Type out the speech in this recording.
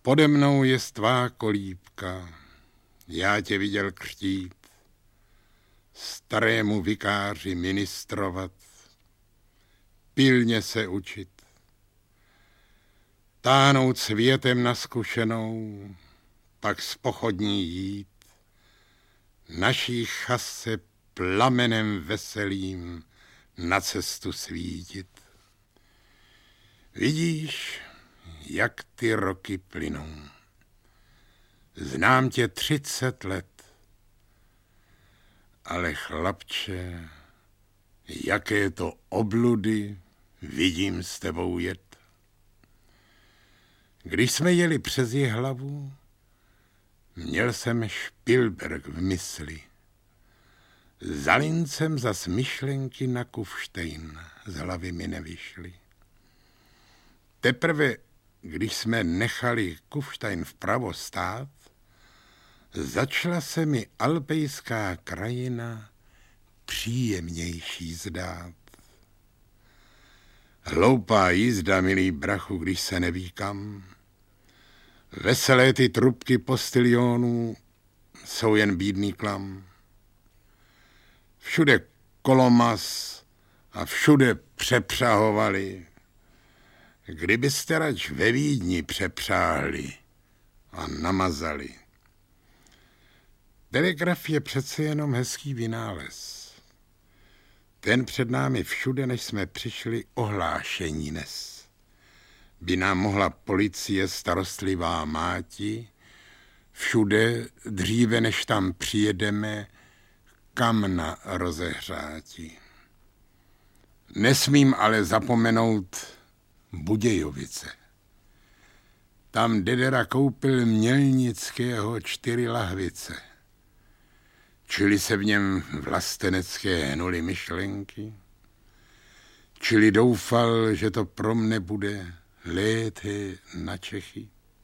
Pode mnou je tvá kolíbka, já tě viděl křtít, starému vikáři ministrovat, pilně se učit, táhnout světem na zkušenou, pak z pochodní jít, naší chase plamenem veselým na cestu svítit. Vidíš, jak ty roky plynou. Znám tě 30 let, ale chlapče, jaké to obludy vidím s tebou jet. Když jsme jeli přes Jihlavu, měl jsem Špilberk v mysli. Za lincem zas myšlenky na Kufštejn z hlavy mi nevyšly. Teprve, když jsme nechali Kufštejn vpravo stát, začala se mi alpejská krajina příjemnější zdát. Hloupá jízda, milý brachu, když se neví kam. Veselé ty trubky postilionů jsou jen bídný klam. Všude kolomas a všude přepřahovali. Kdybyste rač ve Vídni přepřáhli a namazali. Telegraf je přece jenom hezký vynález. Ten před námi všude, než jsme přišli, ohlášení nes. By nám mohla policie starostlivá máti všude, dříve než tam přijedeme, kamna rozehřáti. Nesmím ale zapomenout Budějovice. Tam dedera koupil Mělnického 4 lahvice. Čili se v něm vlastenecké hnuly myšlenky, čili doufal, že to pro mne bude lété na Čechy.